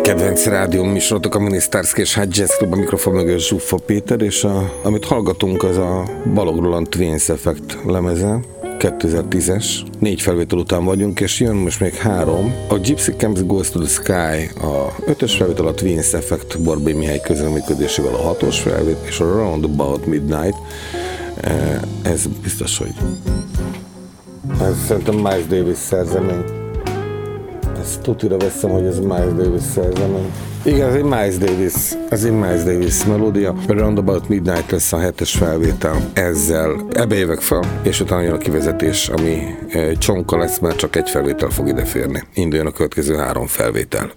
Kedvenc rádió műsorotok a Minisztárszki és High Jazz Club, a mikrofon mögött Zsuffa Péter, és amit hallgatunk, az a Balog Roland Twins Effect lemeze, 2010-es. 4 felvétel után vagyunk, és jön most még 3. A Gypsy Camps Goes to the Sky, a 5-ös felvétel, a Twins Effect Borbély Mihály közreműködésével a 6-os felvétel, és a Roundabout Midnight. Ez biztos, hogy ez szerintem Miles Davis szerzemény. Ezt tutira veszem, hogy ez Miles Davis szerzemény. Igen, ez egy Miles Davis melódia. A Roundabout Midnight lesz a 7-es felvétel. Ezzel ebbe jövök fel, és utána jön a kivezetés, ami csonka lesz, mert csak egy felvétel fog ideférni. Induljon a következő 3 felvétel.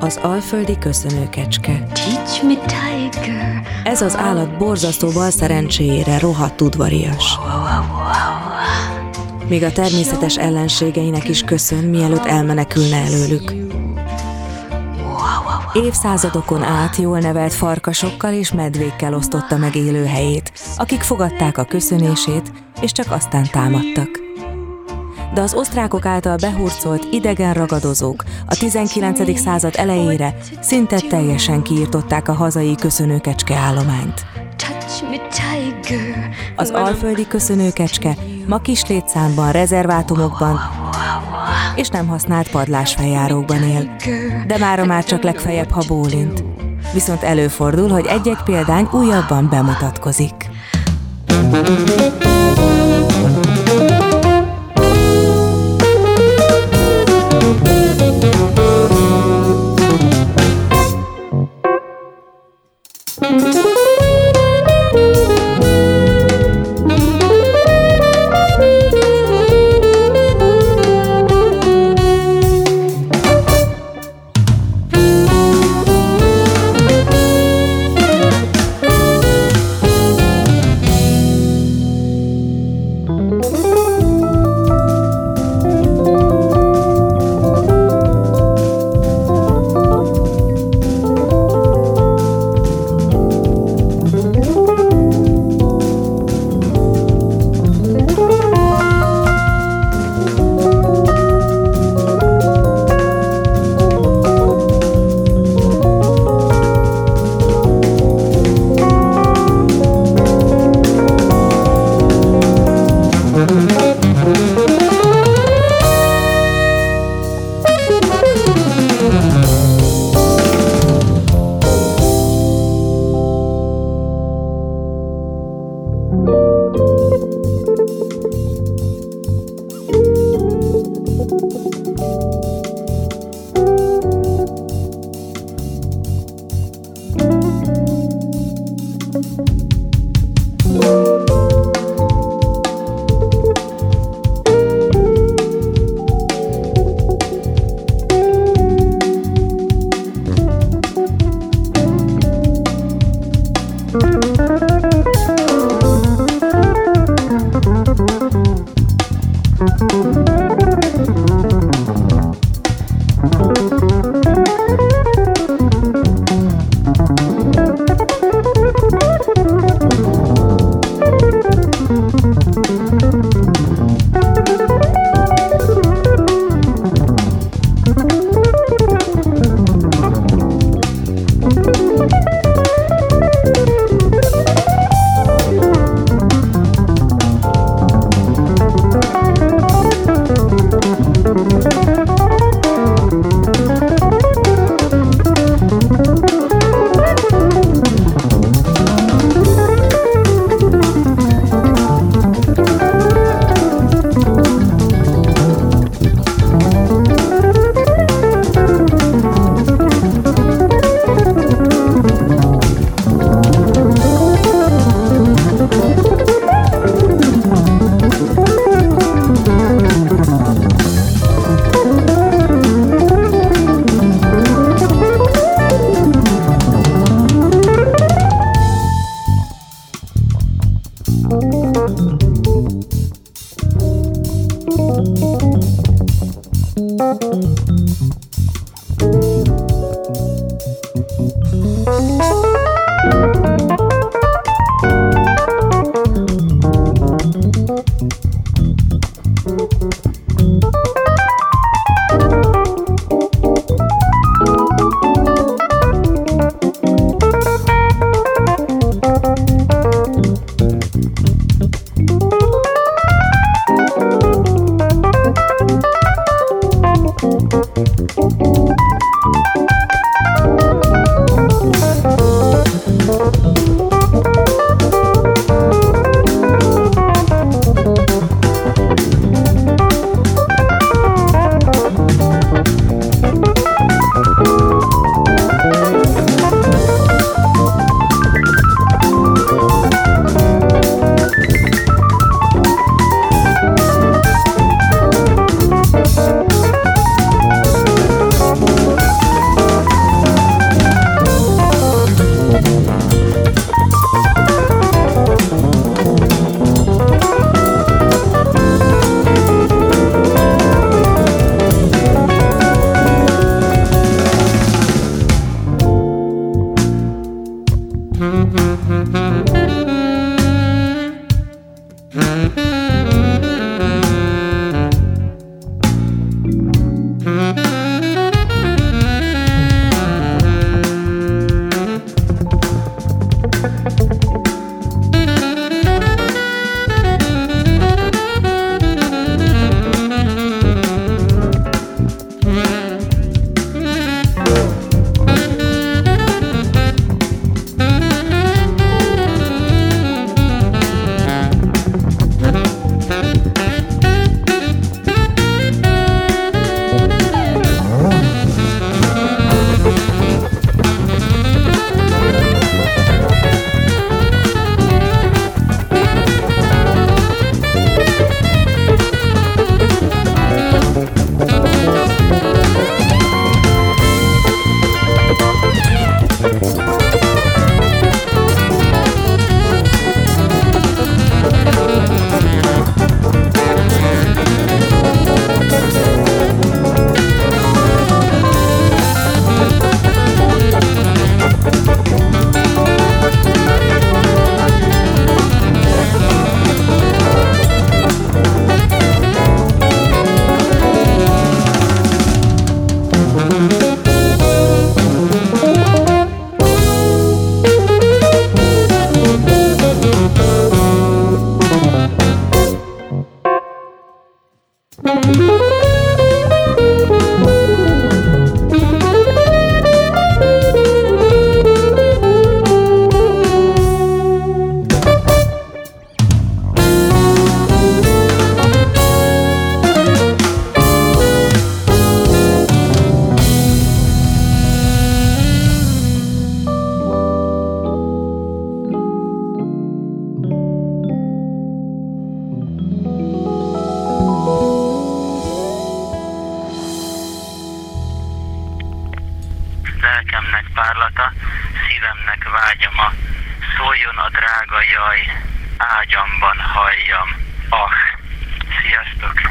Az alföldi köszönőkecske. Ez az állat borzasztó bal szerencséjére rohadt udvarias. Még a természetes ellenségeinek is köszön, mielőtt elmenekülne előlük. Évszázadokon át jól nevelt farkasokkal és medvékkel osztotta meg élőhelyét, akik fogadták a köszönését, és csak aztán támadtak. De az osztrákok által behurcolt idegen ragadozók a 19. század elejére szinte teljesen kiirtották a hazai köszönőkecske állományt. Az alföldi köszönőkecske ma kis létszámban, rezervátumokban és nem használt padlásfeljárókban él, de mára már csak legfeljebb, ha bólint. Viszont előfordul, hogy egy-egy példány újabban bemutatkozik. lelkemnek párlata, szívemnek vágyama, szóljon a drága jaj, ágyamban halljam. Sziasztok!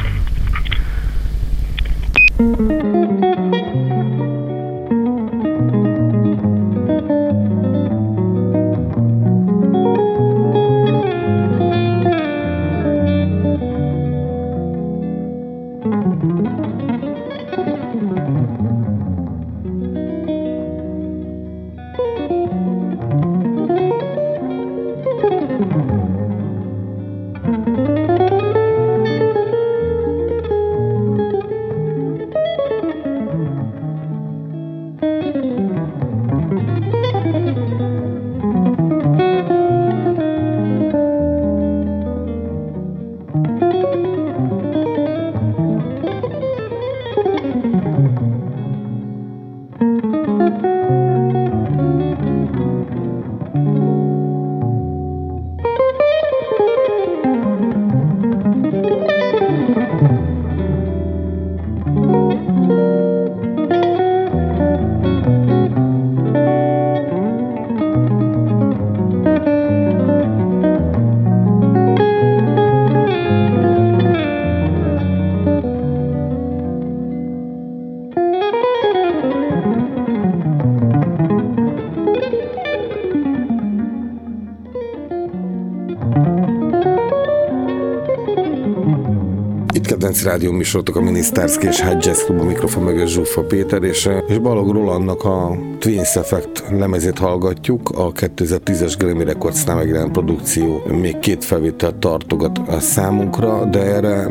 Kedvenc rádió műsorotok a Minisztárszki és High Jazz Club, a mikrofon mögött Zsuffa Péter, és Balogh Rolandnak a Twins Effect lemezét hallgatjuk. A 2010-es Grammy Recordsnál megjelent produkció még 2 felvételt tartogat a számunkra, de erre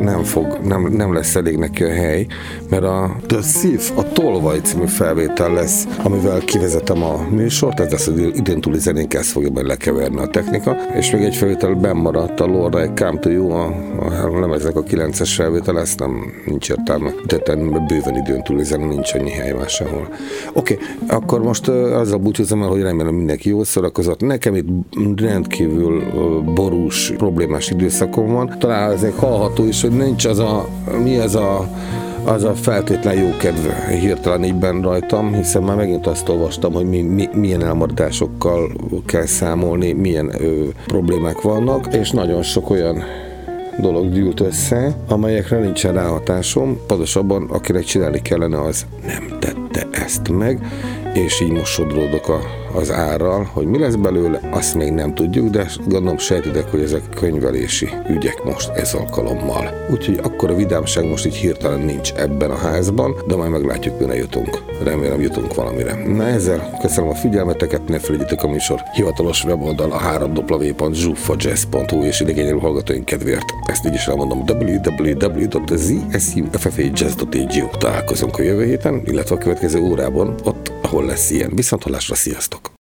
nem lesz elég neki a hely, mert a The Thief, a Tolvaj című felvétel lesz, amivel kivezetem a műsort, ez lesz az időn túli zenénk, ezt fogja benne lekeverni a technika, és még egy felvétel bennmaradt, a Lord I Come to You, a lemeznek a 9-es felvétel, ezt nincs értelme, de bőven időn túli zene, nincs annyi hely már sehol. Oké, akkor most azzal búcsúzom el, hogy remélem mindenki jól szórakozott. Nekem itt rendkívül borús, problémás időszakom van. Talán ezek hallható is, hogy nincs az a feltétlen jó kedv hirtelen ígyben rajtam, hiszen már megint azt olvastam, hogy milyen elmaradásokkal kell számolni, milyen problémák vannak, és nagyon sok olyan dolog gyűlt össze, amelyekre nincsen ráhatásom, pontosabban akinek csinálni kellene, az nem tette. vette ezt meg, és így most sodródok az árral, hogy mi lesz belőle, azt még nem tudjuk, de gondolom sejtitek, hogy ezek könyvelési ügyek most ez alkalommal. Úgyhogy akkor a vidámság most így hirtelen nincs ebben a házban, de majd meglátjuk, mire jutunk. Remélem jutunk valamire. Na ezzel köszönöm a figyelmeteket, ne felejtjétek a műsor hivatalos weboldal a www.zsuffajazz.hu, és idegényelő hallgatóink kedvéért ezt így is elmondom, www.zsufajazz.hu. Találkozunk a jövő héten, illetve a következő órában, ott, ahol lesz ilyen. Viszonthallásra, sziasztok!